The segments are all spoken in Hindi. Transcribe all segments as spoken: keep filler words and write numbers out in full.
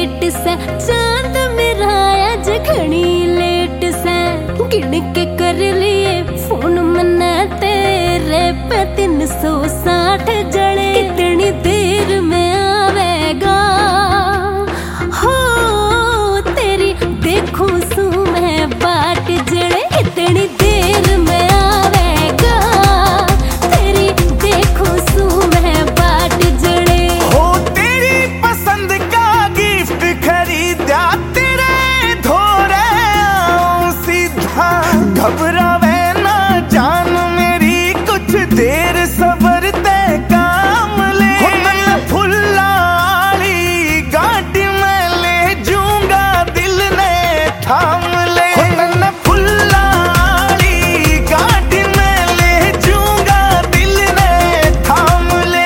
डेट से चांद मेरा आज घनी लेट से गिन के कर लिए फोन मना तेरे पे तीन सौ साठ जड़े कितनी देर में आवेगा हो तेरी देखो सू मैं बाट जड़े कितनी देर में आवेगा तेरी देखो सू मैं बाट जड़े हो तेरी पसंद का गिफ्ट खरीदा तेरे धोरे आऊं सीधा घबरावे ना जान मेरी कुछ देर सबर ते काम ले फुल्लाली गाड़ी में ले जूंगा दिल ने थाम ले फुल्लाली गाड़ी में ले जूंगा दिल ने थाम ले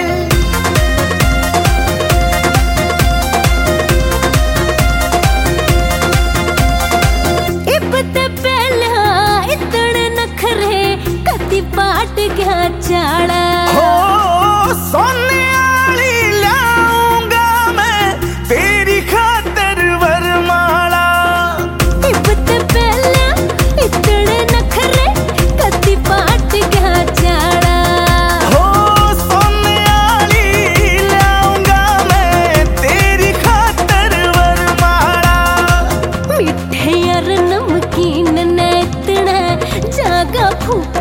इबते पहला इतने नखरे कति बाट गया चाड़ा हो सोने वाली लाऊंगा मैं तेरी खातिर वरमाला इबते पहला इतने नखरे कति बाट गया चाड़ा हो सोने वाली लाऊंगा मैं तेरी खातिर वरमाला मिठे यार नमकीन ने इतना जागा फूक